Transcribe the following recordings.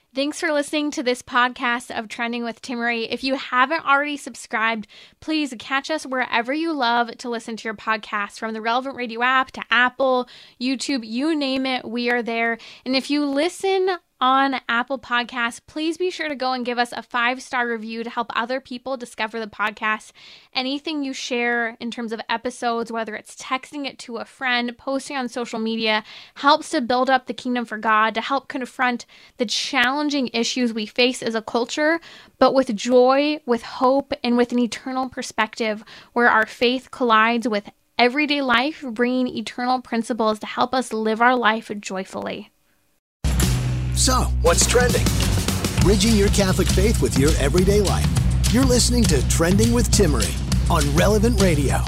Thanks for listening to this podcast of Trending with Timmerie. If you haven't already subscribed, please catch us wherever you love to listen to your podcast, from the Relevant Radio app to Apple, YouTube, you name it, we are there. And if you listen on Apple Podcasts, please be sure to go and give us a 5-star review to help other people discover the podcast. Anything you share in terms of episodes, whether it's texting it to a friend, posting on social media, helps to build up the kingdom for God, to help confront the challenging issues we face as a culture, but with joy, with hope, and with an eternal perspective where our faith collides with everyday life, bringing eternal principles to help us live our life joyfully. So, what's trending? Bridging your Catholic faith with your everyday life. You're listening to Trending with Timmerie on Relevant Radio.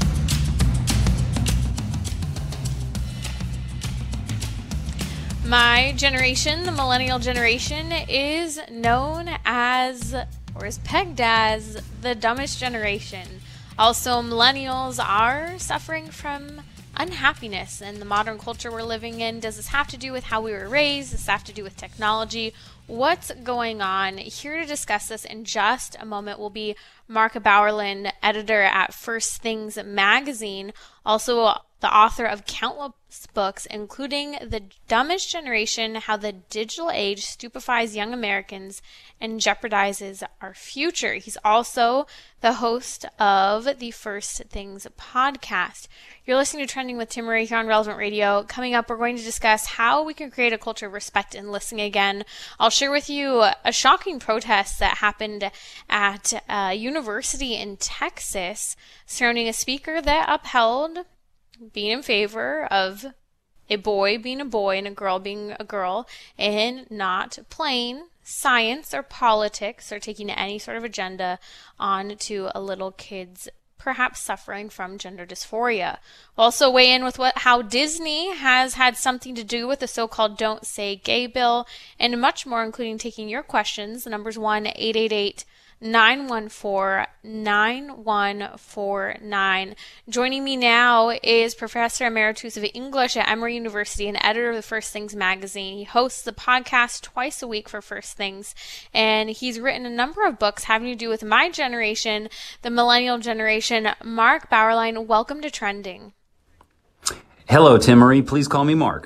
My generation, the millennial generation, is known as, or is pegged as, the dumbest generation. Also, millennials are suffering from unhappiness in the modern culture we're living in. Does this have to do with how we were raised? Does this have to do with technology? What's going on? Here to discuss this in just a moment will be Mark Bauerlein, editor at First Things magazine, also the author of countless books, including The Dumbest Generation: How the Digital Age Stupefies Young Americans and Jeopardizes Our Future. He's also the host of the First Things podcast. You're listening to Trending with Timmerie here on Relevant Radio. Coming up, we're going to discuss how we can create a culture of respect and listening again. I'll share with you a shocking protest that happened at a university in Texas surrounding a speaker that upheld being in favor of a boy being a boy and a girl being a girl, and not playing science or politics or taking any sort of agenda onto a little kid's perhaps suffering from gender dysphoria. We'll also weigh in with how Disney has had something to do with the so-called Don't Say Gay bill, and much more, including taking your questions. The number's 1-888-914-9149. Joining me now is Professor Emeritus of English at Emory University and editor of the First Things magazine. He hosts the podcast twice a week for First Things, and he's written a number of books having to do with my generation, the millennial generation. Mark Bauerlein, welcome to Trending. Hello, Timmerie. Please call me Mark.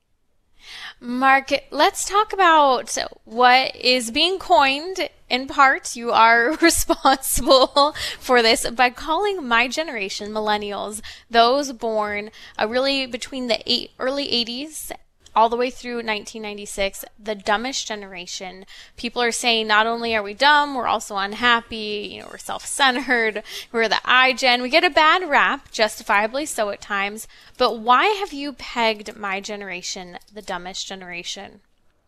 Mark, let's talk about what is being coined. In part, you are responsible for this by calling my generation, millennials, those born really between the early 80s all the way through 1996, the dumbest generation. People are saying not only are we dumb, we're also unhappy, we're self-centered, we're the iGen. We get a bad rap, justifiably so at times, but why have you pegged my generation the dumbest generation?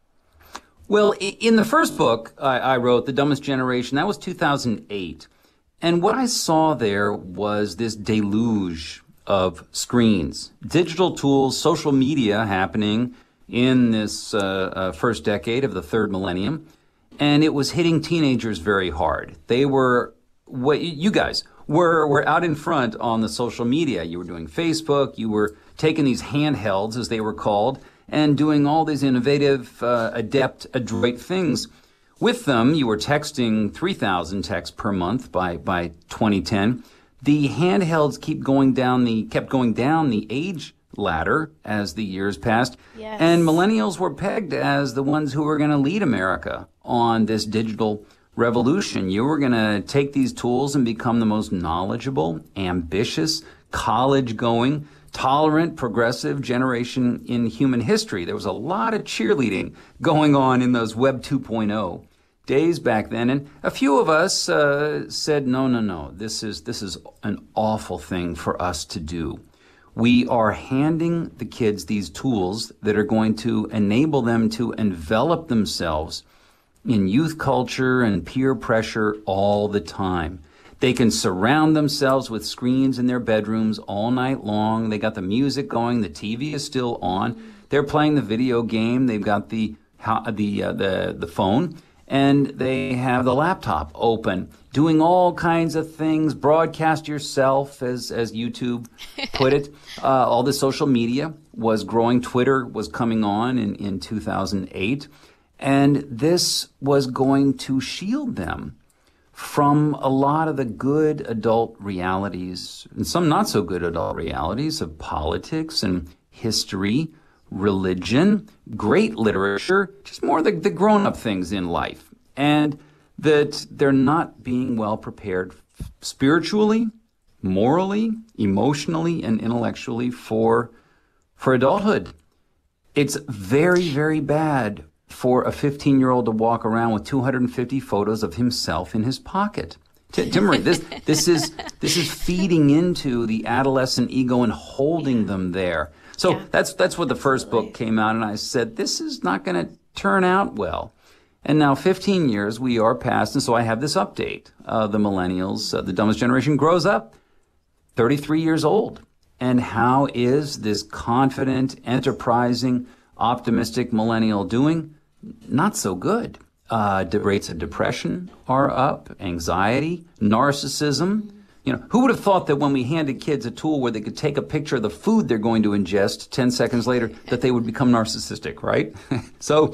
Well, in the first book I wrote, The Dumbest Generation, that was 2008. And what I saw there was this deluge of screens, digital tools, social media happening in this first decade of the third millennium. And it was hitting teenagers very hard. They were, you guys were out in front on the social media. You were doing Facebook, you were taking these handhelds, as they were called, and doing all these innovative, adroit things with them. You were texting 3,000 texts per month by 2010. The handhelds kept going down the age ladder as the years passed. Yes. And millennials were pegged as the ones who were going to lead America on this digital revolution. You were going to take these tools and become the most knowledgeable, ambitious, college-going, tolerant, progressive generation in human history. There was a lot of cheerleading going on in those Web 2.0 days back then, and a few of us said, no, this is an awful thing for us to do. We are handing the kids these tools that are going to enable them to envelop themselves in youth culture and peer pressure all the time. They can surround themselves with screens in their bedrooms all night long. They got the music going, the TV is still on. They're playing the video game. They've got the phone, and they have the laptop open, doing all kinds of things. Broadcast yourself, as YouTube put it. All the social media was growing. Twitter was coming on in 2008. And this was going to shield them from a lot of the good adult realities and some not so good adult realities of politics and history, religion, great literature, just more the grown-up things in life. And that they're not being well prepared spiritually, morally, emotionally, and intellectually for adulthood. It's very, very bad for a 15-year-old to walk around with 250 photos of himself in his pocket. Timmerie, this is feeding into the adolescent ego and holding them there. So that's what the first book came out, and I said, this is not going to turn out well. And now 15 years we are past, and so I have this update. The millennials, the dumbest generation, grows up 33 years old. And how is this confident, enterprising, optimistic millennial doing? Not so good. The rates of depression are up, anxiety, narcissism. You know, who would have thought that when we handed kids a tool where they could take a picture of the food they're going to ingest 10 seconds later, that they would become narcissistic, right? So,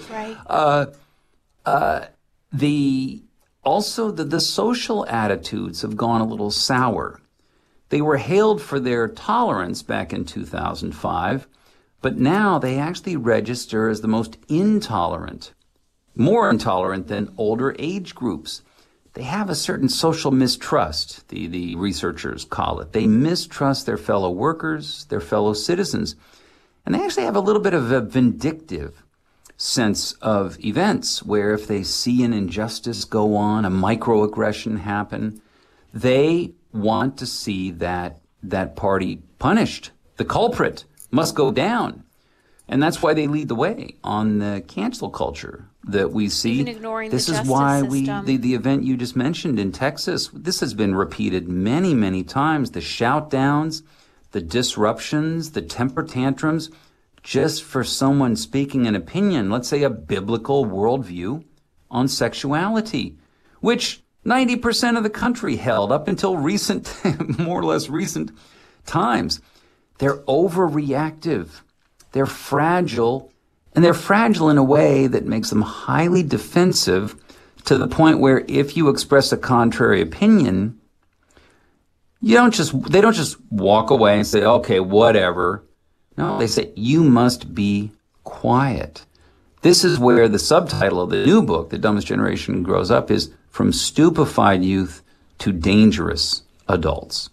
the social attitudes have gone a little sour. They were hailed for their tolerance back in 2005, but now they actually register as the most intolerant, more intolerant than older age groups. They have a certain social mistrust, the researchers call it. They mistrust their fellow workers, their fellow citizens, and they actually have a little bit of a vindictive sense of events where if they see an injustice go on, a microaggression happen, they want to see that party punished. The culprit must go down. And that's why they lead the way on the cancel culture that we see. Even ignoring this the is justice why system. the event you just mentioned in Texas, this has been repeated many, many times. The shout downs, the disruptions, the temper tantrums, just for someone speaking an opinion, let's say a biblical worldview on sexuality, which 90% of the country held up until recent, more or less recent times. They're overreactive. They're fragile, and they're fragile in a way that makes them highly defensive to the point where if you express a contrary opinion, they don't just walk away and say, okay, whatever. No, they say, you must be quiet. This is where the subtitle of the new book, The Dumbest Generation Grows Up, is From Stupefied Youth to Dangerous Adults.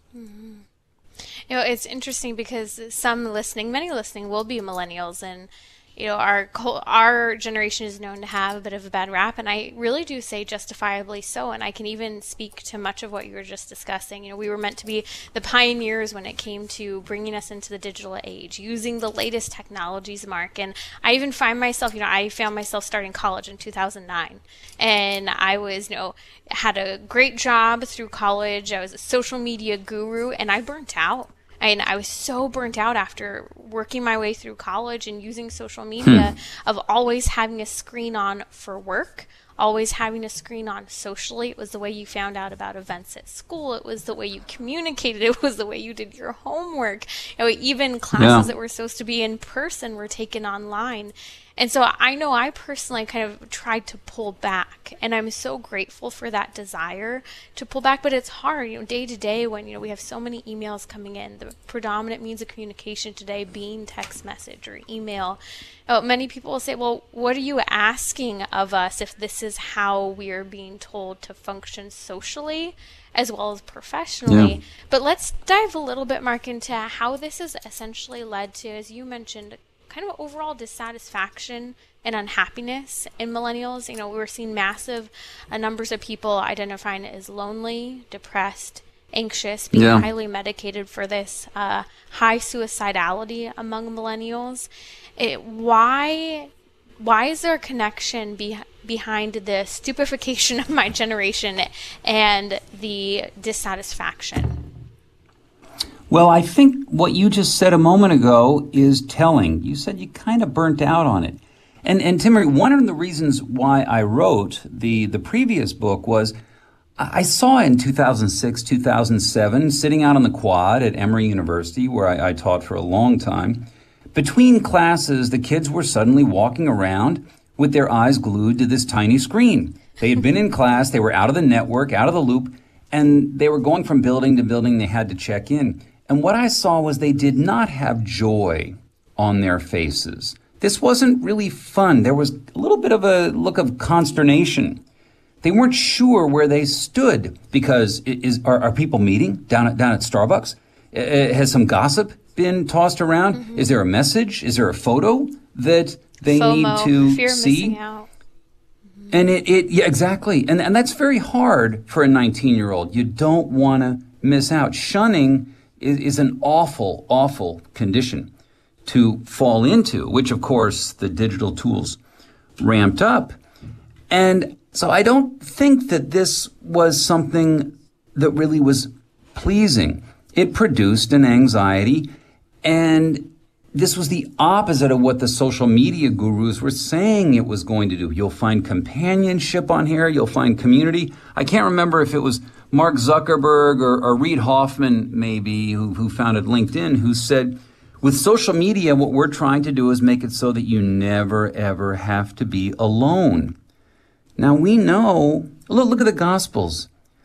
You know, it's interesting because many listening will be millennials, and you know, our generation is known to have a bit of a bad rap, and I really do say justifiably so. And I can even speak to much of what you were just discussing. You know, we were meant to be the pioneers when it came to bringing us into the digital age, using the latest technologies, Mark. And I even find myself, I found myself starting college in 2009, and I was, had a great job through college. I was a social media guru, and I burnt out. And I was so burnt out after working my way through college and using social media of always having a screen on for work, always having a screen on socially. It was the way you found out about events at school. It was the way you communicated. It was the way you did your homework. Even classes that were supposed to be in person were taken online. And so I know I personally kind of tried to pull back, and I'm so grateful for that desire to pull back, but it's hard, day to day when, we have so many emails coming in, the predominant means of communication today being text message or email. Many people will say, well, what are you asking of us if this is how we are being told to function socially as well as professionally? Yeah. But let's dive a little bit, Mark, into how this has essentially led to, as you mentioned, kind of overall dissatisfaction and unhappiness in millennials. We're seeing massive numbers of people identifying as lonely, depressed, anxious, being highly medicated for this high suicidality among millennials. Why is there a connection behind the stupefaction of my generation and the dissatisfaction? Well, I think what you just said a moment ago is telling. You said you kind of burnt out on it. And Timmerie, one of the reasons why I wrote the previous book was I saw in 2006, 2007, sitting out on the quad at Emory University, where I taught for a long time, between classes, the kids were suddenly walking around with their eyes glued to this tiny screen. They had been in class, they were out of the network, out of the loop, and they were going from building to building. They had to check in. And what I saw was they did not have joy on their faces. This wasn't really fun. There was a little bit of a look of consternation. They weren't sure where they stood because are people meeting down at Starbucks? Has some gossip been tossed around? Mm-hmm. Is there a message? Is there a photo that they FOMO, need to fear see? Missing out. And yeah, exactly. And that's very hard for a 19-year-old. You don't want to miss out. Shunning is an awful, awful condition to fall into, which, of course, the digital tools ramped up. And so I don't think that this was something that really was pleasing. It produced an anxiety, and this was the opposite of what the social media gurus were saying it was going to do. You'll find companionship on here. You'll find community. I can't remember if it was Mark Zuckerberg or Reid Hoffman, maybe, who founded LinkedIn, who said, with social media, what we're trying to do is make it so that you never, ever have to be alone. Now, we know, look at the Gospels.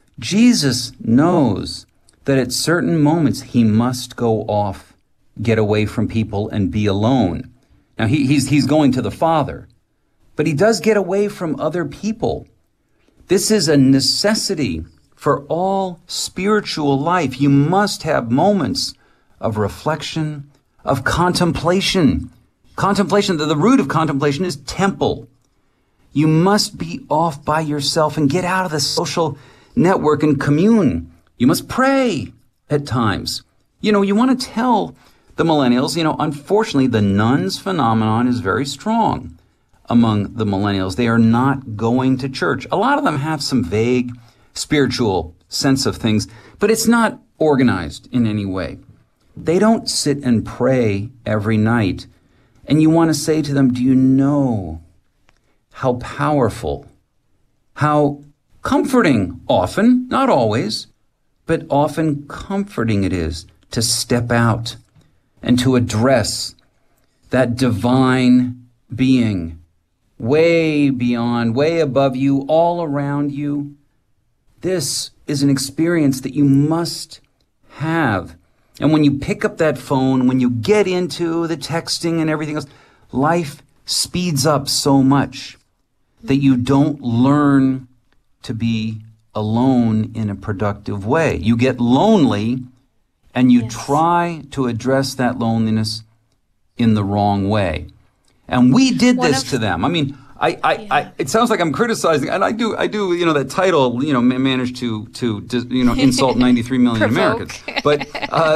Jesus knows that at certain moments he must go off, get away from people and be alone. Now, he's going to the Father, but he does get away from other people. This is a necessity for all spiritual life. You must have moments of reflection, of contemplation. Contemplation, the root of contemplation is temple. You must be off by yourself and get out of the social network and commune. You must pray at times. You want to tell the millennials, unfortunately, the nuns phenomenon is very strong among the millennials. They are not going to church. A lot of them have some vague spiritual sense of things, but it's not organized in any way. They don't sit and pray every night. And you want to say to them, do you know how powerful, how comforting often, not always, but often comforting it is to step out and to address that divine being way beyond, way above you, all around you. This is an experience that you must have. And when you pick up that phone, when you get into the texting and everything else, life speeds up so much that you don't learn to be alone in a productive way. You get lonely and you try to address that loneliness in the wrong way. And we did this to them. I mean, it sounds like I'm criticizing, and I do, that title, managed to insult 93 million Americans. But,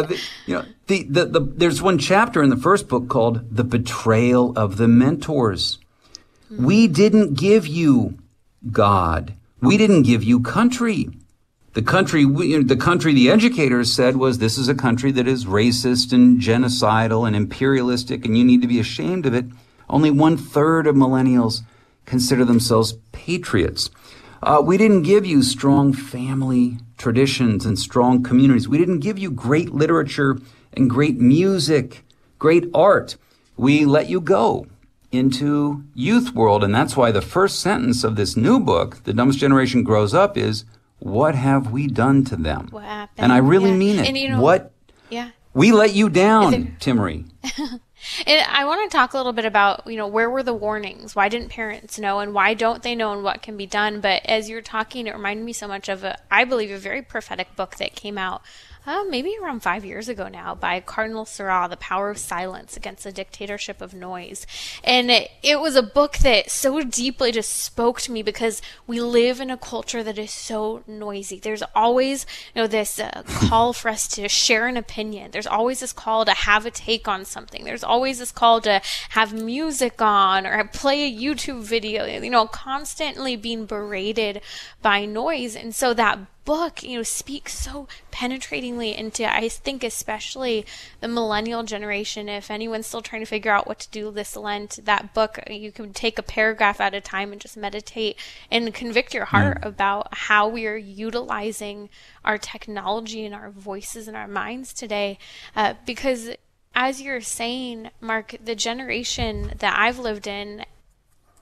there's one chapter in the first book called The Betrayal of the Mentors. Mm-hmm. We didn't give you God. We didn't give you country. The country the educators said was, this is a country that is racist and genocidal and imperialistic, and you need to be ashamed of it. Only 1/3 of millennials consider themselves patriots. We didn't give you strong family traditions and strong communities. We didn't give you great literature and great music, great art. We let you go into youth world. And that's why the first sentence of this new book, The Dumbest Generation Grows Up, is, what have we done to them? What happened? And I really mean it. And we let you down, Timmerie. And I want to talk a little bit about, where were the warnings? Why didn't parents know, and why don't they know, and what can be done? But as you're talking, it reminded me so much of, I believe, a very prophetic book that came out maybe around 5 years ago now, by Cardinal Seurat, The Power of Silence Against the Dictatorship of Noise. And it was a book that so deeply just spoke to me, because we live in a culture that is so noisy. There's always, this call for us to share an opinion. There's always this call to have a take on something. There's always this call to have music on or play a YouTube video, constantly being berated by noise. And so that book, speaks so penetratingly into, I think, especially the millennial generation. If anyone's still trying to figure out what to do this Lent, that book, you can take a paragraph at a time and just meditate and convict your heart about how we are utilizing our technology and our voices and our minds today. Because as you're saying, Mark, the generation that I've lived in,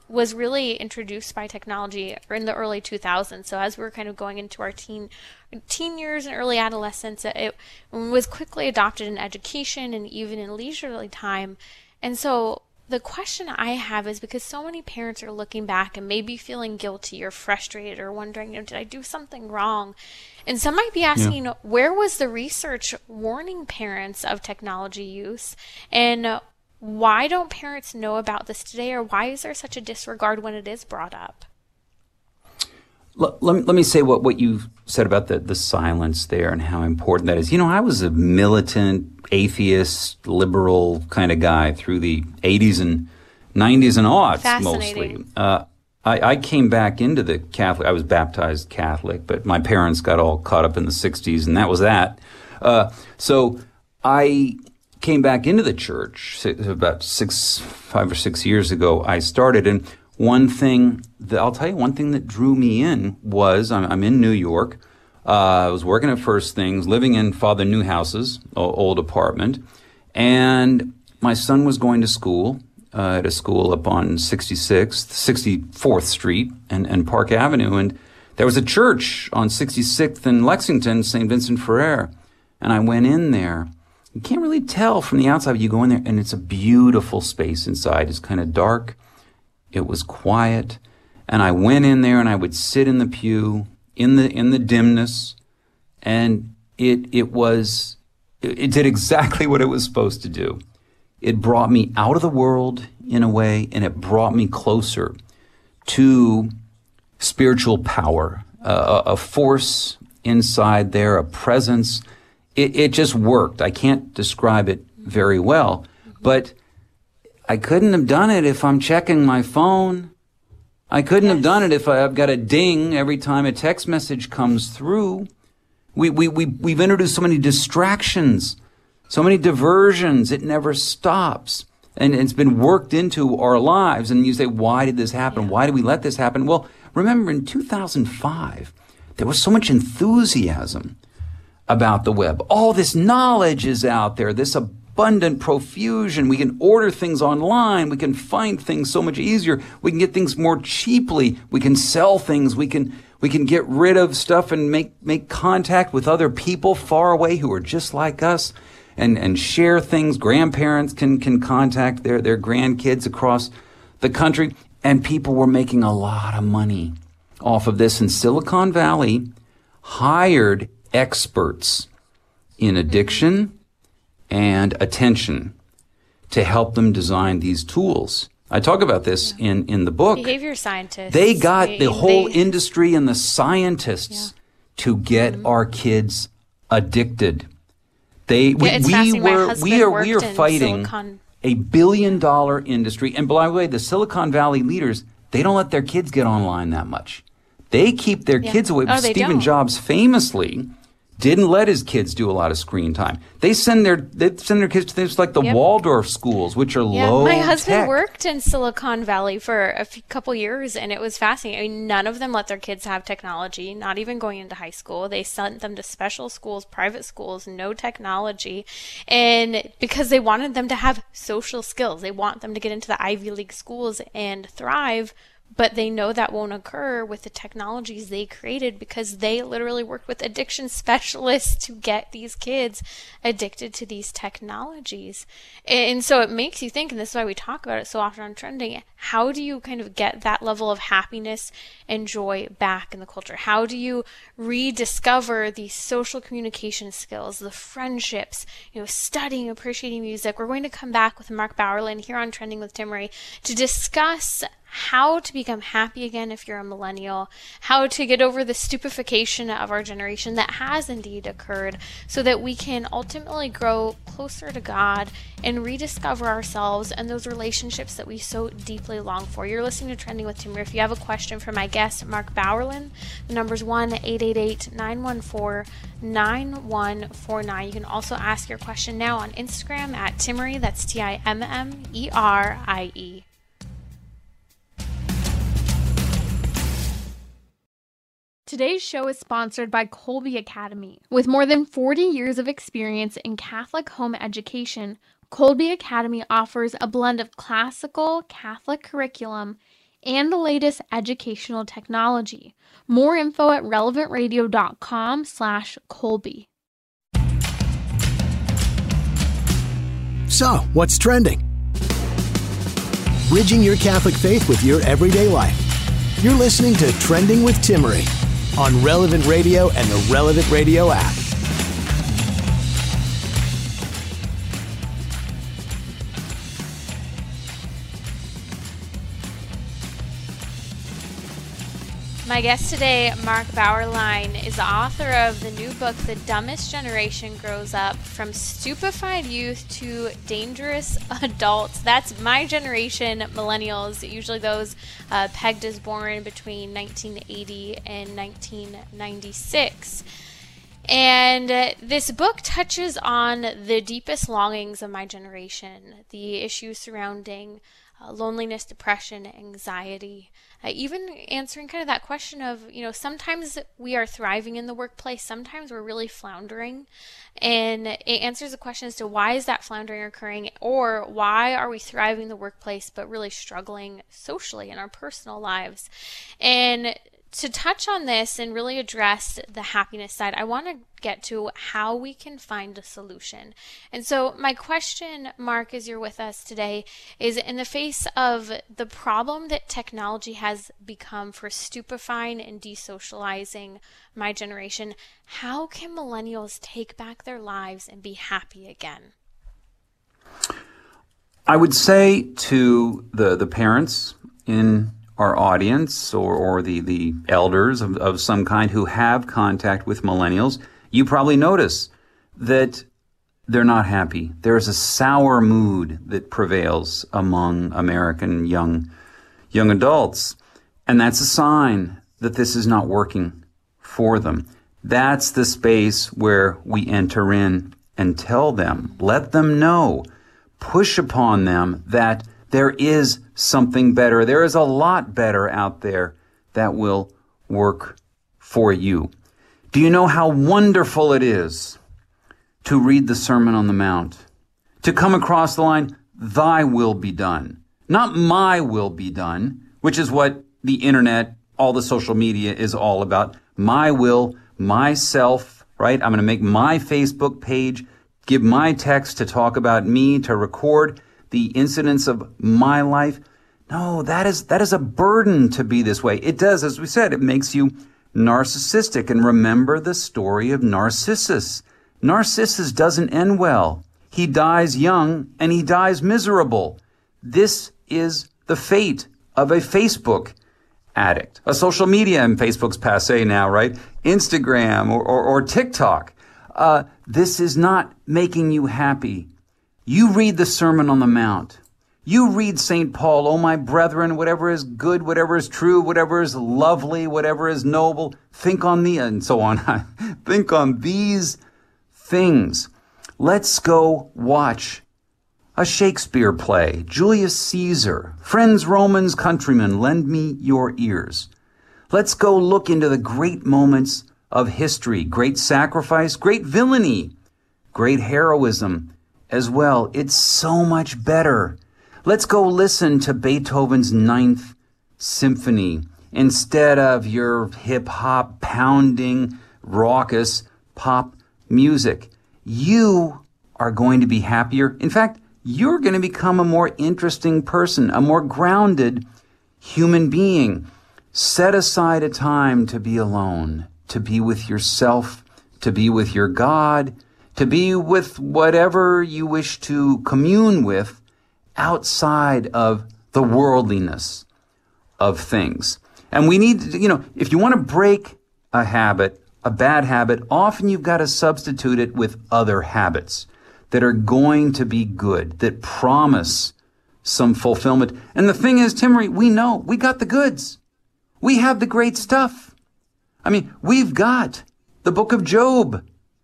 was really introduced by technology in the early 2000s. So as we were kind of going into our teen years and early adolescence, it was quickly adopted in education and even in leisurely time. And so the question I have is, because so many parents are looking back and maybe feeling guilty or frustrated or wondering, did I do something wrong? And some might be asking, where was the research warning parents of technology use? And why don't parents know about this today? Or why is there such a disregard when it is brought up? Let me say what you said about the silence there and how important that is. I was a militant, atheist, liberal kind of guy through the 80s and 90s and aughts mostly. I came back into the Catholic. I was baptized Catholic, but my parents got all caught up in the 60s, and that was that. So I came back into the church about 5 or 6 years ago. I started, and I'll tell you, one thing that drew me in was I'm in New York. I was working at First Things, living in Father Newhouse's old apartment, and my son was going to school at a school up on 64th Street and Park Avenue, and there was a church on 66th and Lexington, St. Vincent Ferrer, and I went in there. You can't really tell from the outside, but you go in there, and it's a beautiful space inside. It's kind of dark. It was quiet, and I went in there, and I would sit in the pew in the dimness, and it did exactly what it was supposed to do. It brought me out of the world in a way, and it brought me closer to spiritual power, a force inside there, a presence. It just worked. I can't describe it very well, but I couldn't have done it if I'm checking my phone. I couldn't have done it if I've got a ding every time a text message comes through. We've introduced so many distractions, so many diversions. It never stops. And it's been worked into our lives. And you say, why did this happen? Yeah. Why did we let this happen? Well, remember in 2005, there was so much enthusiasm about the web. All this knowledge is out there, this abundant profusion. We can order things online. We can find things so much easier. We can get things more cheaply. We can sell things. We can get rid of stuff and make contact with other people far away who are just like us and share things. Grandparents can contact their grandkids across the country. And people were making a lot of money off of this. And Silicon Valley hired experts in addiction and attention to help them design these tools. I talk about this in the book. Behavior scientists. They got the whole industry and the scientists to get our kids addicted. We are fighting $1 billion industry. And by the way, the Silicon Valley leaders, they don't let their kids get online that much. They keep their kids away. Stephen Jobs famously didn't let his kids do a lot of screen time. They send their kids to things like the Waldorf schools, which are low tech. My husband worked in Silicon Valley for a couple years, and it was fascinating. I mean, none of them let their kids have technology, not even going into high school. They sent them to special schools, private schools, no technology, and because they wanted them to have social skills. They want them to get into the Ivy League schools and thrive. But they know that won't occur with the technologies they created, because they literally worked with addiction specialists to get these kids addicted to these technologies. And so it makes you think, and this is why we talk about it so often on Trending, how do you kind of get that level of happiness and joy back in the culture? How do you rediscover these social communication skills, the friendships, studying, appreciating music? We're going to come back with Mark Bauerlein here on Trending with Timmerie to discuss how to become happy again if you're a millennial, how to get over the stupefaction of our generation that has indeed occurred, so that we can ultimately grow closer to God and rediscover ourselves and those relationships that we so deeply long for. You're listening to Trending with Timmerie. If you have a question for my guest, Mark Bauerlein, the number's 1-888-914-9149. You can also ask your question now on Instagram at Timmerie. That's Timmerie. Today's show is sponsored by Kolbe Academy. With more than 40 years of experience in Catholic home education, Kolbe Academy offers a blend of classical Catholic curriculum and the latest educational technology. More info at relevantradio.com/Colby. So, what's trending? Bridging your Catholic faith with your everyday life. You're listening to Trending with Timmerie on Relevant Radio and the Relevant Radio app. My guest today, Mark Bauerlein, is the author of the new book, The Dumbest Generation Grows Up, From Stupefied Youth to Dangerous Adults. That's my generation, millennials, usually those pegged as born between 1980 and 1996. And this book touches on the deepest longings of my generation, the issues surrounding loneliness, depression, anxiety, even answering kind of that question of, sometimes we are thriving in the workplace, sometimes we're really floundering, and it answers the question as to why is that floundering occurring, or why are we thriving in the workplace but really struggling socially in our personal lives. And to touch on this and really address the happiness side, I want to get to how we can find a solution. And so my question, Mark, as you're with us today, is in the face of the problem that technology has become for stupefying and desocializing my generation, how can millennials take back their lives and be happy again? I would say to the parents in our audience or the elders of some kind who have contact with millennials, you probably notice that they're not happy. There's a sour mood that prevails among American young adults. And that's a sign that this is not working for them. That's the space where we enter in and tell them, let them know, push upon them that there is something better. There is a lot better out there that will work for you. Do you know how wonderful it is to read the Sermon on the Mount? To come across the line, thy will be done. Not my will be done, which is what the internet, all the social media is all about. My will, myself, right? I'm going to make my Facebook page, give my text to talk about me, to record the incidents of my life. No, that is a burden to be this way. It does, as we said, it makes you narcissistic. And remember the story of Narcissus. Narcissus doesn't end well. He dies young and he dies miserable. This is the fate of a Facebook addict. A social media, and Facebook's passé now, right? Instagram or TikTok. This is not making you happy. You read the Sermon on the Mount. You read St. Paul, oh my brethren, whatever is good, whatever is true, whatever is lovely, whatever is noble, think on the, and so on. Think on these things. Let's go watch a Shakespeare play, Julius Caesar, friends, Romans, countrymen, lend me your ears. Let's go look into the great moments of history, great sacrifice, great villainy, great heroism as well. It's so much better. Let's go listen to Beethoven's Ninth Symphony instead of your hip-hop pounding, raucous pop music. You are going to be happier. In fact, you're going to become a more interesting person, a more grounded human being. Set aside a time to be alone, to be with yourself, to be with your God, to be with whatever you wish to commune with outside of the worldliness of things. And we need, if you want to break a habit, a bad habit, often you've got to substitute it with other habits that are going to be good, that promise some fulfillment. And the thing is, Timmerie, we know we got the goods. We have the great stuff. I mean, we've got the book of Job.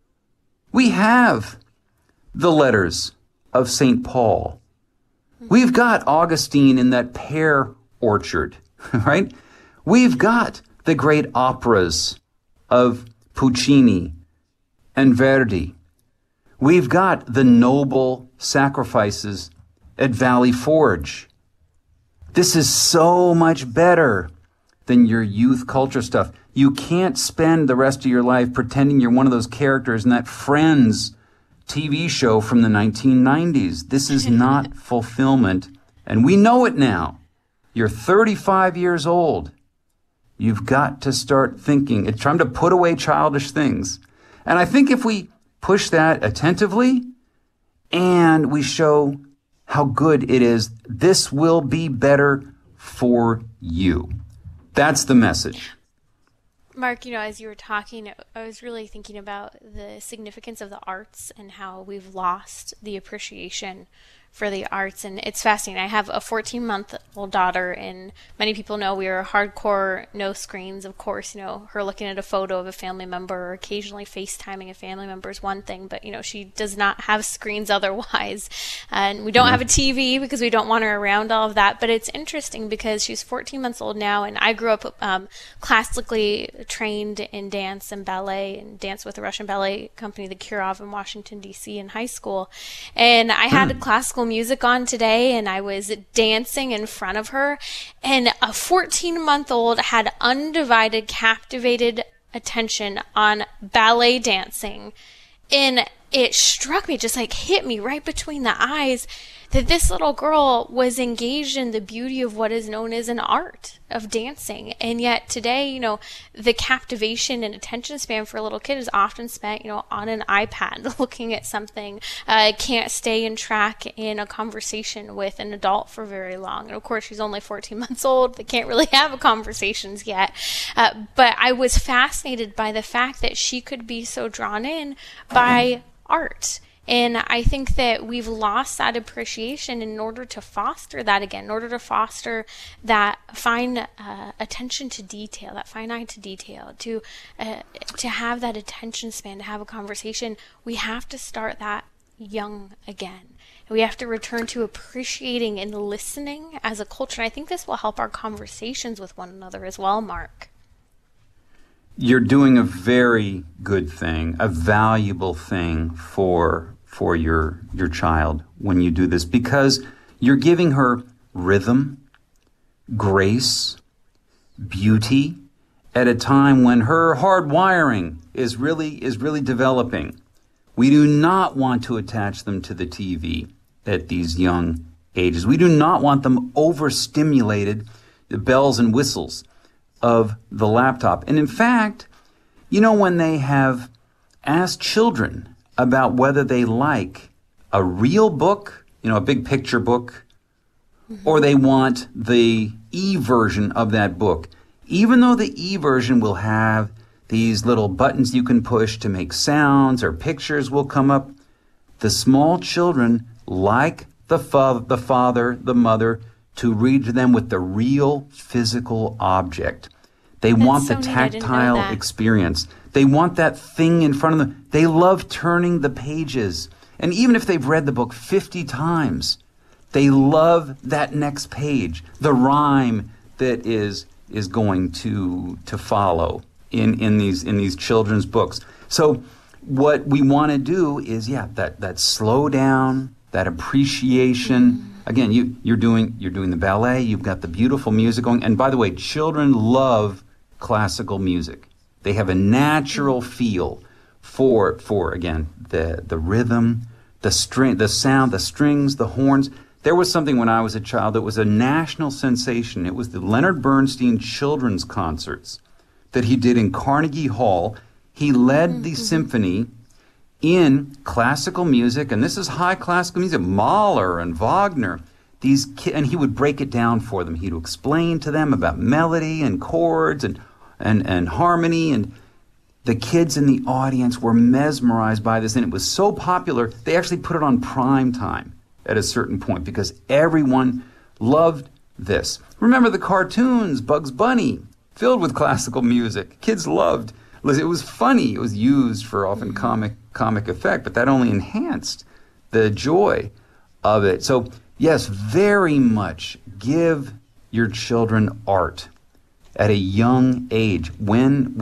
We have the letters of St. Paul. We've got Augustine in that pear orchard, right? We've got the great operas of Puccini and Verdi. We've got the noble sacrifices at Valley Forge. This is so much better than your youth culture stuff. You can't spend the rest of your life pretending you're one of those characters in that Friends TV show from the 1990s. This is not fulfillment, and we know it now. You're 35 years old. You've got to start thinking. It's time to put away childish things. And I think if we push that attentively and we show how good it is, this will be better for you. That's the message. Mark, as you were talking, I was really thinking about the significance of the arts and how we've lost the appreciation for the arts. And it's fascinating. I have a 14-month-old daughter, and many people know we are hardcore no screens. Of course, her looking at a photo of a family member or occasionally FaceTiming a family member is one thing, but, she does not have screens otherwise. And we don't have a TV because we don't want her around all of that. But it's interesting because she's 14 months old now, and I grew up classically trained in dance and ballet and danced with the Russian ballet company, the Kirov, in Washington, D.C. in high school. And I had classical music on today, and I was dancing in front of her, and a 14-month-old had undivided, captivated attention on ballet dancing. And it struck me, just hit me right between the eyes, that this little girl was engaged in the beauty of what is known as an art of dancing. And yet today, the captivation and attention span for a little kid is often spent, on an iPad looking at something, can't stay in track in a conversation with an adult for very long. And of course, she's only 14 months old. They can't really have conversations yet. But I was fascinated by the fact that she could be so drawn in by art. And I think that we've lost that appreciation. In order to foster that again, in order to foster that fine attention to detail, that fine eye to detail, to have that attention span, to have a conversation, we have to start that young again. We have to return to appreciating and listening as a culture. And I think this will help our conversations with one another as well, Mark. You're doing a very good thing, a valuable thing for your child when you do this, because you're giving her rhythm, grace, beauty at a time when her hard wiring is really developing. We do not want to attach them to the TV at these young ages. We do not want them overstimulated, the bells and whistles of the laptop. And in fact, when they have asked children about whether they like a real book, a big picture book, or they want the e-version of that book, even though the e-version will have these little buttons you can push to make sounds or pictures will come up, the small children like the father, the mother, to read to them with the real physical object. They want the tactile experience. They want that thing in front of them. They love turning the pages. And even if they've read the book 50 times, they love that next page, the rhyme that is going to follow in these children's books. So what we want to do is, that slow down, that appreciation. Again, you're doing the ballet. You've got the beautiful music going. And by the way, children love classical music. They have a natural feel for again, the rhythm, the string, the sound, the strings, the horns. There was something when I was a child that was a national sensation. It was the Leonard Bernstein children's concerts that he did in Carnegie Hall. He led the symphony in classical music, and this is high classical music, Mahler and Wagner. And he would break it down for them. He'd explain to them about melody and chords and harmony, and the kids in the audience were mesmerized by this, and it was so popular, they actually put it on prime time at a certain point because everyone loved this. Remember the cartoons, Bugs Bunny, filled with classical music. Kids loved. It was funny. It was used for often comic effect, but that only enhanced the joy of it. So yes, very much give your children art at a young age when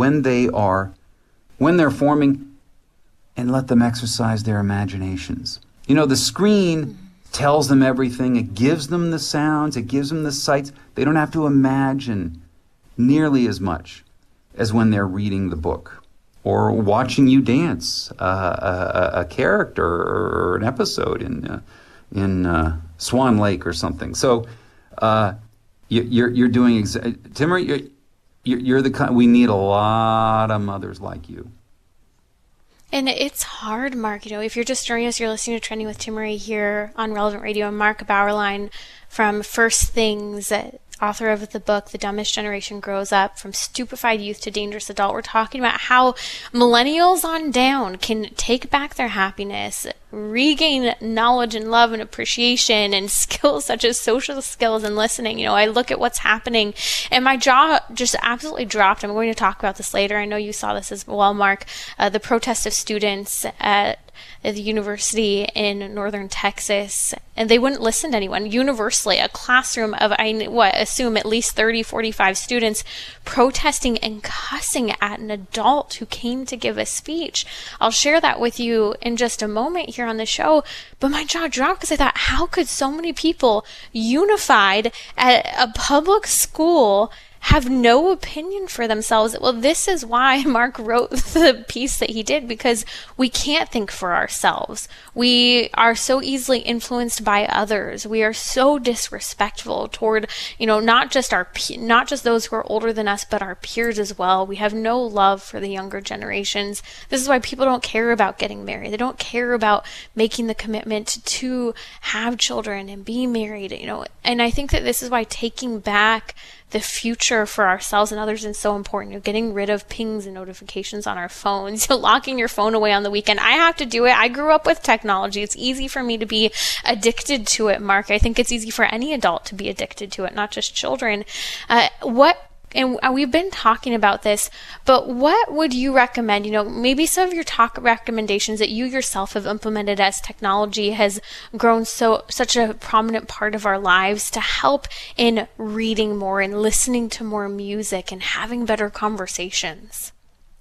they're forming, and let them exercise their imaginations. The screen tells them everything. It gives them the sounds. It gives them the sights. They don't have to imagine nearly as much as when they're reading the book or watching you dance a character or an episode in Swan Lake or something. So you're doing Timmerie. You're the kind. We need a lot of mothers like you. And it's hard, Mark. If you're just joining us, you're listening to Trending with Timmerie here on Relevant Radio. Mark Bauerlein from First Things, author of the book The Dumbest Generation Grows Up, From Stupefied Youth to Dangerous Adult. We're talking about how millennials on down can take back their happiness, regain knowledge and love and appreciation and skills such as social skills and listening. I look at what's happening and my jaw just absolutely dropped. I'm going to talk about this later. I know you saw this as well, Mark. The protest of students at the university in northern Texas, and they wouldn't listen to anyone. Universally, a classroom of, assume at least 30, 45 students protesting and cussing at an adult who came to give a speech. I'll share that with you in just a moment here on the show, but my jaw dropped because I thought, how could so many people unified at a public school have no opinion for themselves? Well, this is why Mark wrote the piece that he did, because we can't think for ourselves. We are so easily influenced by others. We are so disrespectful toward, not just those who are older than us, but our peers as well. We have no love for the younger generations. This is why people don't care about getting married. They don't care about making the commitment to have children and be married, and I think that this is why taking back the future for ourselves and others is so important. Getting rid of pings and notifications on our phones, locking your phone away on the weekend. I have to do it. I grew up with technology. It's easy for me to be addicted to it, Mark. I think it's easy for any adult to be addicted to it, not just children. And we've been talking about this, but what would you recommend? Maybe some of your talk recommendations that you yourself have implemented as technology has grown such a prominent part of our lives to help in reading more and listening to more music and having better conversations.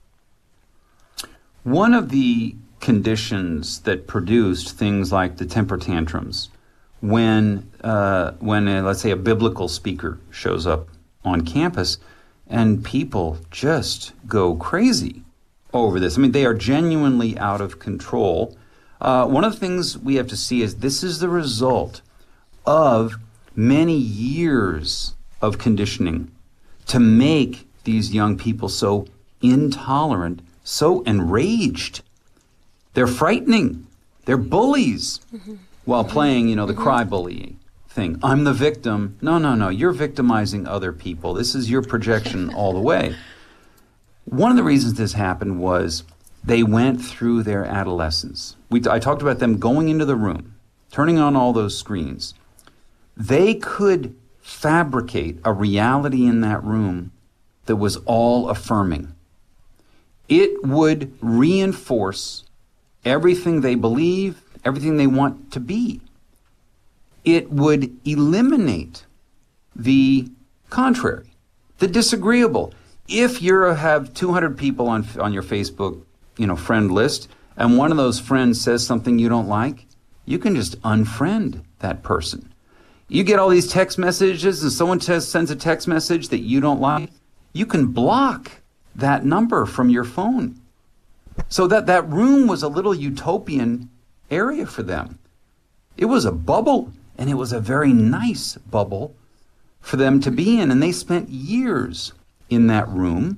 One of the conditions that produced things like the temper tantrums when let's say a biblical speaker shows up on campus, and people just go crazy over this. They are genuinely out of control. One of the things we have to see is this is the result of many years of conditioning to make these young people so intolerant, so enraged. They're frightening. They're bullies while playing, the cry bullying thing. I'm the victim. No. You're victimizing other people. This is your projection all the way. One of the reasons this happened was they went through their adolescence. I talked about them going into the room, turning on all those screens. They could fabricate a reality in that room that was all affirming. It would reinforce everything they believe, everything they want to be. It would eliminate the contrary, the disagreeable. If you have 200 people on your Facebook, friend list, and one of those friends says something you don't like, you can just unfriend that person. You get all these text messages, and someone sends a text message that you don't like, you can block that number from your phone. So that room was a little utopian area for them. It was a bubble. And it was a very nice bubble for them to be in. And they spent years in that room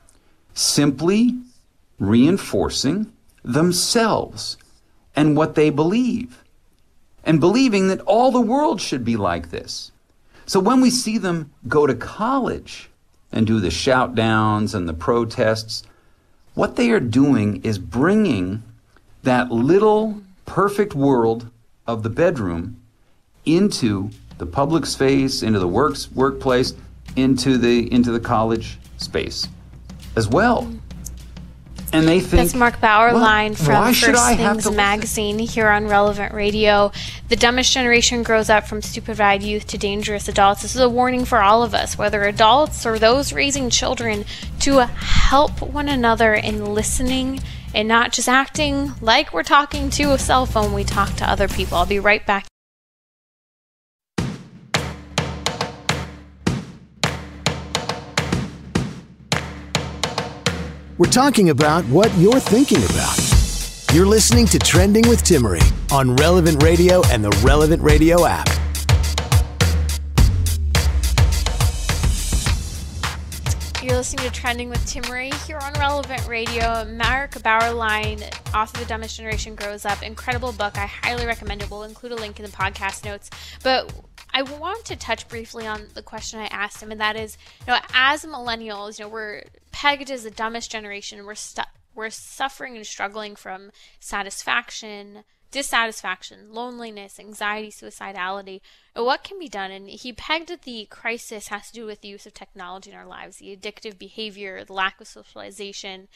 simply reinforcing themselves and what they believe and believing that all the world should be like this. So when we see them go to college and do the shout downs and the protests, what they are doing is bringing that little perfect world of the bedroom into the public space, into the workplace, into the college space as well. And they think... That's Mark Bauerlein from First Things magazine here on Relevant Radio. The dumbest generation grows up from stupefied youth to dangerous adults. This is a warning for all of us, whether adults or those raising children, to help one another in listening and not just acting like we're talking to a cell phone. We talk to other people. I'll be right back. We're talking about what you're thinking about. You're listening to Trending with Timmerie on Relevant Radio and the Relevant Radio app. You're listening to Trending with Timmerie here on Relevant Radio. Marek Bauerlein, author of The Dumbest Generation Grows Up. Incredible book. I highly recommend it. We'll include a link in the podcast notes. But I want to touch briefly on the question I asked him, and that is, as millennials, we're pegged as the dumbest generation. We're suffering and struggling from dissatisfaction, loneliness, anxiety, suicidality. What can be done? And he pegged that the crisis has to do with the use of technology in our lives, the addictive behavior, the lack of socialization.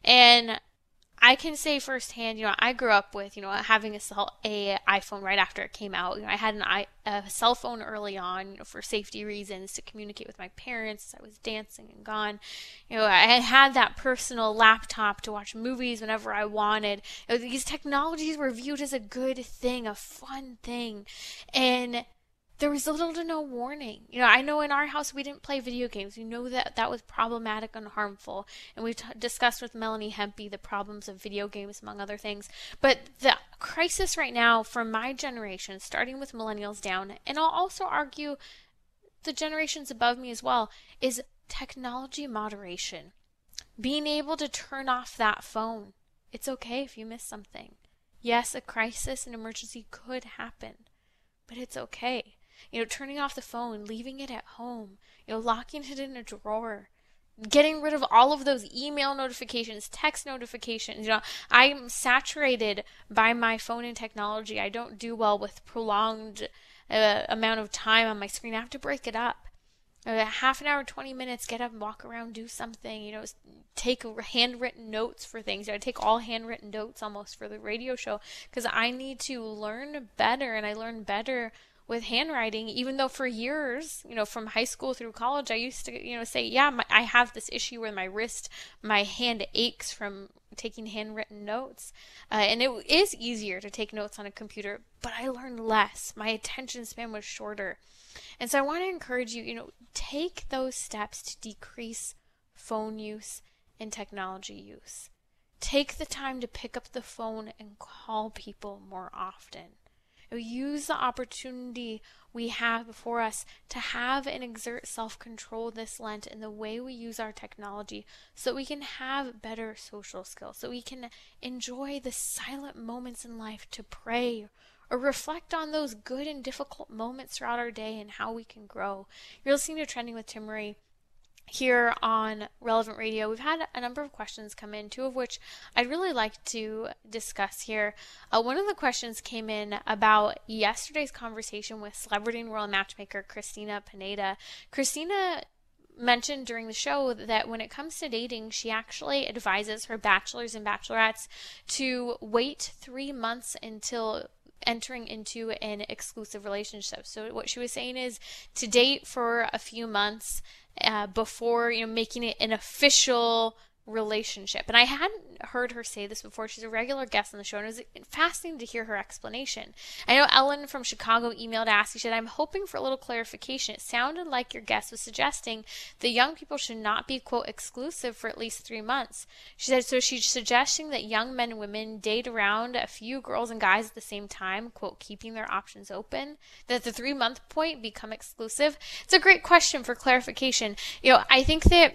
And I can say firsthand, I grew up with, having a iPhone right after it came out. I had a cell phone early on, for safety reasons, to communicate with my parents. I was dancing and gone. I had that personal laptop to watch movies whenever I wanted. These technologies were viewed as a good thing, a fun thing. And there was little to no warning. I know in our house we didn't play video games. We know that was problematic and harmful. And we discussed with Melanie Hempy the problems of video games, among other things. But the crisis right now for my generation, starting with millennials down, and I'll also argue the generations above me as well, is technology moderation. Being able to turn off that phone. It's okay if you miss something. Yes, a crisis, an emergency could happen, but it's okay. Turning off the phone, leaving it at home, locking it in a drawer, getting rid of all of those email notifications, text notifications. I'm saturated by my phone and technology. I don't do well with prolonged amount of time on my screen. I have to break it up. Half an hour, 20 minutes, get up and walk around, do something, take handwritten notes for things. I take all handwritten notes almost for the radio show because I need to learn better, and I learn better with handwriting, even though for years, from high school through college, I used to, say, I have this issue where my hand aches from taking handwritten notes. And it is easier to take notes on a computer, but I learned less. My attention span was shorter. And so I want to encourage you, take those steps to decrease phone use and technology use. Take the time to pick up the phone and call people more often. Use the opportunity we have before us to have and exert self-control this Lent in the way we use our technology so that we can have better social skills, so we can enjoy the silent moments in life to pray or reflect on those good and difficult moments throughout our day and how we can grow. You're listening to Trending with Timmerie here on Relevant Radio. We've had a number of questions come in, two of which I'd really like to discuss here. One of the questions came in about yesterday's conversation with celebrity and world matchmaker Christina Pineda. Christina mentioned during the show that when it comes to dating, she actually advises her bachelors and bachelorettes to wait 3 months until entering into an exclusive relationship. So what she was saying is to date for a few months before making it an official relationship. And I hadn't heard her say this before. She's a regular guest on the show, and it was fascinating to hear her explanation. I know Ellen from Chicago emailed to ask, she said, I'm hoping for a little clarification. It sounded like your guest was suggesting that young people should not be, quote, exclusive for at least 3 months. She said, so she's suggesting that young men and women date around a few girls and guys at the same time, quote, keeping their options open, that at the 3-month point become exclusive. It's a great question for clarification. I think that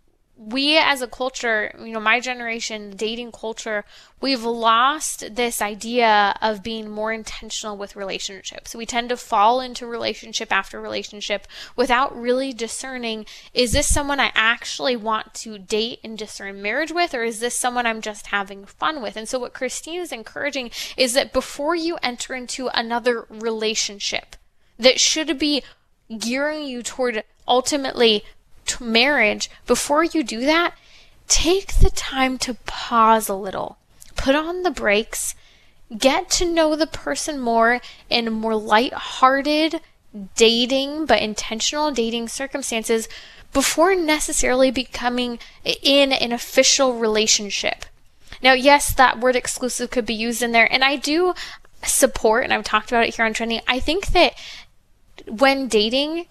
we as a culture, my generation, dating culture, we've lost this idea of being more intentional with relationships. We tend to fall into relationship after relationship without really discerning, is this someone I actually want to date and discern marriage with, or is this someone I'm just having fun with? And so what Christine is encouraging is that before you enter into another relationship that should be gearing you toward ultimately to marriage, before you do that, take the time to pause a little, put on the brakes, get to know the person more in more lighthearted dating, but intentional dating circumstances before necessarily becoming in an official relationship. Now, yes, that word exclusive could be used in there, and I do support, and I've talked about it here on Trending, I think that when dating,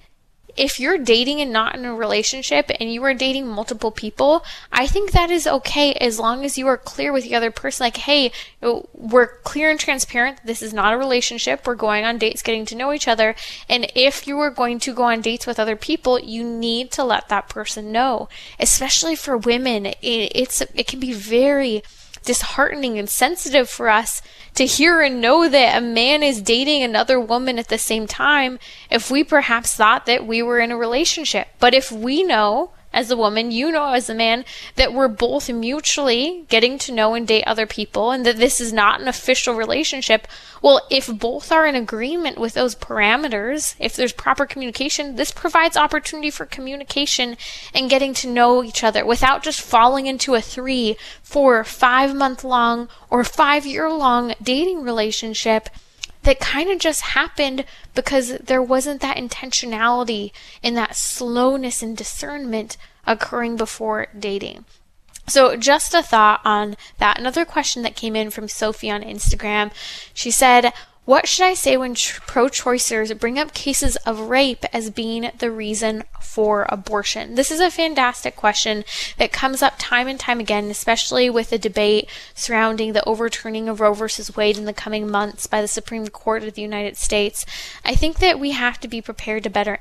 if you're dating and not in a relationship and you are dating multiple people, I think that is okay as long as you are clear with the other person. Like, hey, we're clear and transparent. This is not a relationship. We're going on dates, getting to know each other. And if you are going to go on dates with other people, you need to let that person know. Especially for women, it can be very disheartening and sensitive for us to hear and know that a man is dating another woman at the same time if we perhaps thought that we were in a relationship. But if we know as a woman, you know as a man, that we're both mutually getting to know and date other people and that this is not an official relationship, well, if both are in agreement with those parameters, if there's proper communication, this provides opportunity for communication and getting to know each other without just falling into a 3, 4, 5 month long or 5 year long dating relationship that kind of just happened because there wasn't that intentionality and that slowness and discernment occurring before dating. So just a thought on that. Another question that came in from Sophie on Instagram. She said, what should I say when pro-choicers bring up cases of rape as being the reason for abortion? This is a fantastic question that comes up time and time again, especially with the debate surrounding the overturning of Roe versus Wade in the coming months by the Supreme Court of the United States. I think that we have to be prepared to better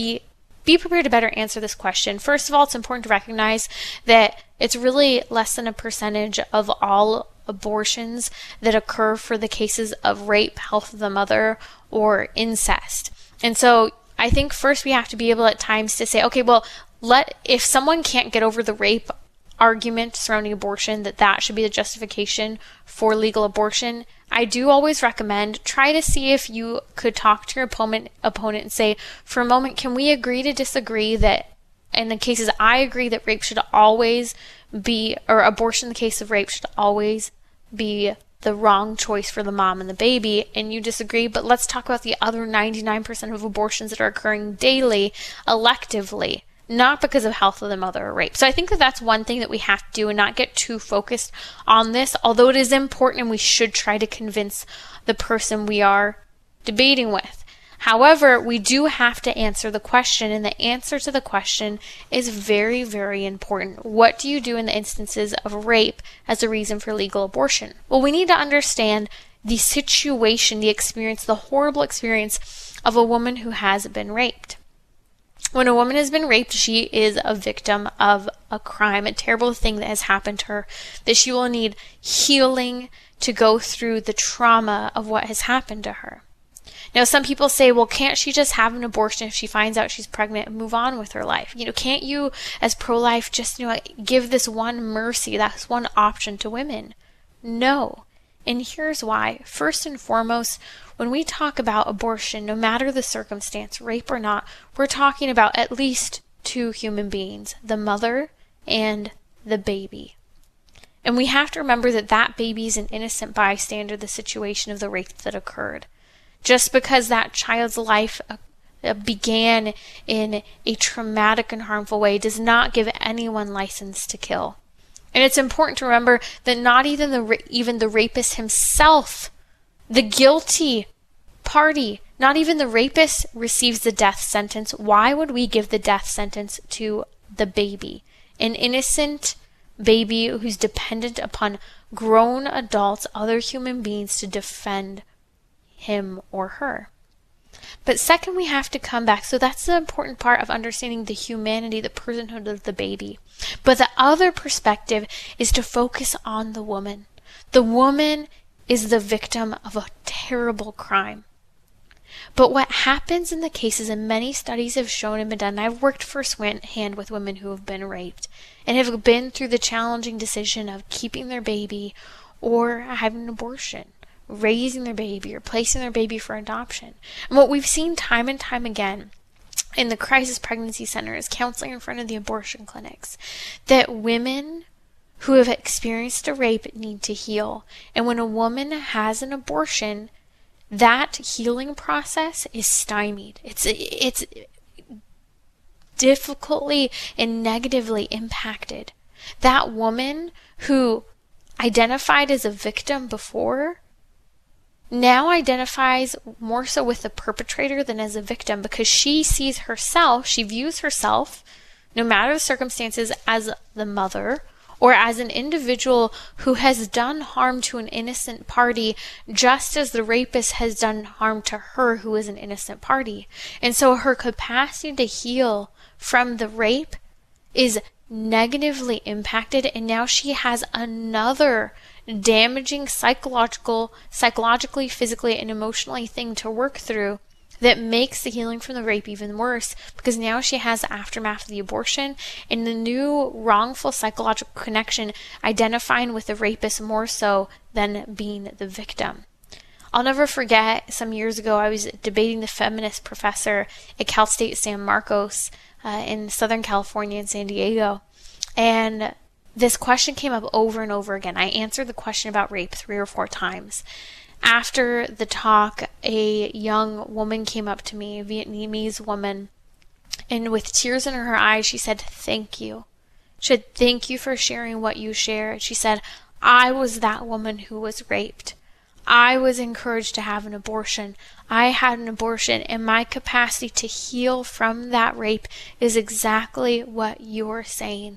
answer this question. First of all, it's important to recognize that it's really less than a percentage of all abortions that occur for the cases of rape, health of the mother, or incest. And so I think first we have to be able at times to say, okay, well, if someone can't get over the rape argument surrounding abortion, that should be the justification for legal abortion. I do always recommend try to see if you could talk to your opponent and say, for a moment, can we agree to disagree that in the cases I agree that rape should always be, or abortion in the case of rape should always be the wrong choice for the mom and the baby, and you disagree, but let's talk about the other 99% of abortions that are occurring daily, electively, not because of health of the mother or rape. So I think that that's one thing that we have to do and not get too focused on this, although it is important and we should try to convince the person we are debating with. However, we do have to answer the question, and the answer to the question is very, very important. What do you do in the instances of rape as a reason for legal abortion? Well, we need to understand the situation, the experience, the horrible experience of a woman who has been raped. When a woman has been raped, she is a victim of a crime, a terrible thing that has happened to her, that she will need healing to go through the trauma of what has happened to her. Now, some people say, well, can't she just have an abortion if she finds out she's pregnant and move on with her life? Can't you, as pro-life, just, give this one mercy, that's one option to women? No. And here's why. First and foremost, when we talk about abortion, no matter the circumstance, rape or not, we're talking about at least 2 human beings, the mother and the baby. And we have to remember that that baby is an innocent bystander, the situation of the rape that occurred. Just because that child's life began in a traumatic and harmful way does not give anyone license to kill. And it's important to remember that not even the rapist himself, the guilty party, not even the rapist receives the death sentence. Why would we give the death sentence to the baby? An innocent baby who's dependent upon grown adults, other human beings to defend him or her. But second, we have to come back. So that's the important part of understanding the humanity, the personhood of the baby. But the other perspective is to focus on the woman. The woman is the victim of a terrible crime. But what happens in the cases, and many studies have shown and been done, and I've worked firsthand with women who have been raped and have been through the challenging decision of keeping their baby or having an abortion, raising their baby or placing their baby for adoption. And what we've seen time and time again in the crisis pregnancy centers, counseling in front of the abortion clinics, that women who have experienced a rape need to heal. And when a woman has an abortion, that healing process is stymied. It's difficultly and negatively impacted. That woman who identified as a victim before now identifies more so with the perpetrator than as a victim, because she sees herself, she views herself, no matter the circumstances, as the mother or as an individual who has done harm to an innocent party, just as the rapist has done harm to her, who is an innocent party. And so her capacity to heal from the rape is negatively impacted, and now she has another damaging psychologically, physically, and emotionally thing to work through that makes the healing from the rape even worse, because now she has the aftermath of the abortion and the new wrongful psychological connection identifying with the rapist more so than being the victim. I'll never forget, some years ago, I was debating the feminist professor at Cal State San Marcos in Southern California in San Diego. And this question came up over and over again. I answered the question about rape 3 or 4 times. After the talk, a young woman came up to me, a Vietnamese woman, and with tears in her eyes, she said, "Thank you." She said, "Thank you for sharing what you shared." She said, "I was that woman who was raped. I was encouraged to have an abortion. I had an abortion, and my capacity to heal from that rape is exactly what you're saying.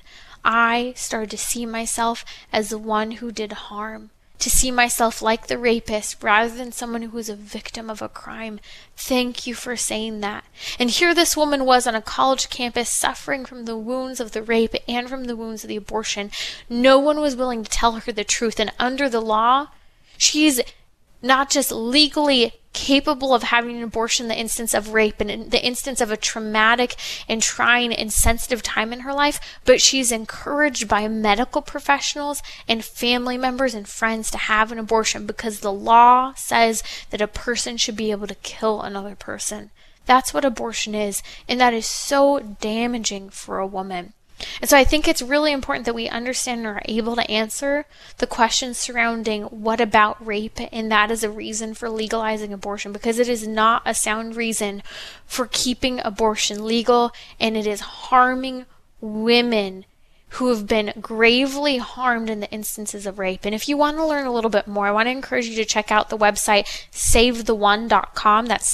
I started to see myself as the one who did harm, to see myself like the rapist rather than someone who was a victim of a crime. Thank you for saying that." And here this woman was on a college campus suffering from the wounds of the rape and from the wounds of the abortion. No one was willing to tell her the truth, and under the law, she's not just legally capable of having an abortion in the instance of rape and in the instance of a traumatic and trying and sensitive time in her life, but she's encouraged by medical professionals and family members and friends to have an abortion because the law says that a person should be able to kill another person. That's what abortion is, and that is so damaging for a woman. And so I think it's really important that we understand and are able to answer the questions surrounding what about rape, and that is a reason for legalizing abortion, because it is not a sound reason for keeping abortion legal, and it is harming women who have been gravely harmed in the instances of rape. And if you want to learn a little bit more, I want to encourage you to check out the website SaveThe1.com. That's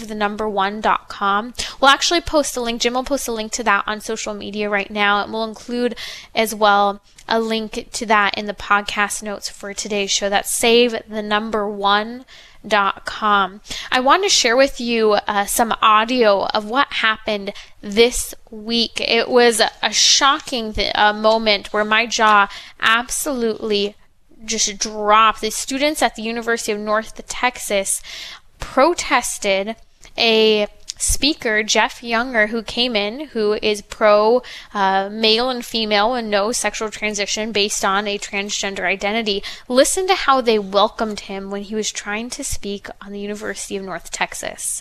SaveThe1.com. We'll actually post a link. Jim will post a link to that on social media right now, and we'll include as well a link to that in the podcast notes for today's show. That's SaveThe1.com. I want to share with you some audio of what happened this week. It was a shocking moment where my jaw absolutely just dropped. The students at the University of North Texas protested a speaker, Jeff Younger, who came in, who is pro male and female and no sexual transition based on a transgender identity. Listen to how they welcomed him when he was trying to speak on the University of North Texas.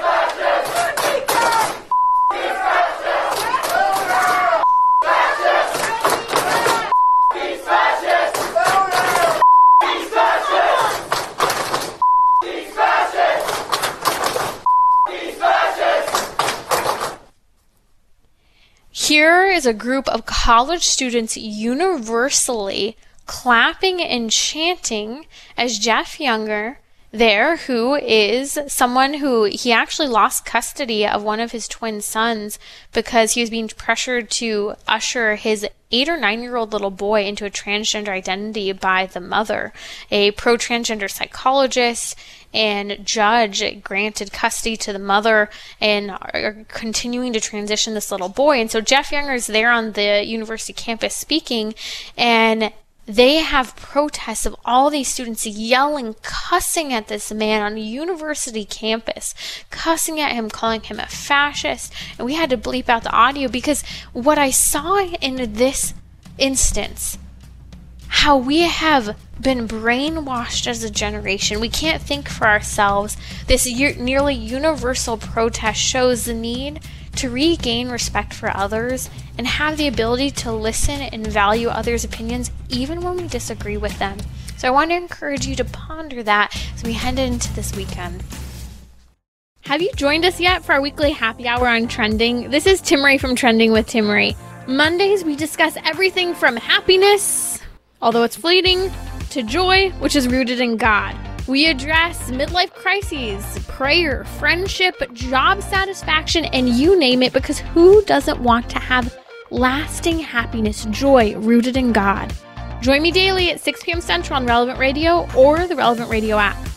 Here is a group of college students universally clapping and chanting as Jeff Younger there, who is someone who he actually lost custody of one of his twin sons because he was being pressured to usher his 8 or 9-year-old little boy into a transgender identity by the mother. A pro-transgender psychologist and judge granted custody to the mother and are continuing to transition this little boy. And so Jeff Younger is there on the university campus speaking, and they have protests of all these students yelling, cussing at this man on a university campus, cussing at him, calling him a fascist. And we had to bleep out the audio because what I saw in this instance, how we have been brainwashed as a generation. We can't think for ourselves. This nearly universal protest shows the need to regain respect for others and have the ability to listen and value others' opinions even when we disagree with them. So I want to encourage you to ponder that as we head into this weekend. Have you joined us yet for our weekly happy hour on trending? This is Timmery from Trending with Timmery. Mondays we discuss everything from happiness, although it's fleeting, to joy, which is rooted in God. We address midlife crises, prayer, friendship, job satisfaction, and you name it, because who doesn't want to have lasting happiness, joy rooted in God? Join me daily at 6 p.m. Central on Relevant Radio or the Relevant Radio app.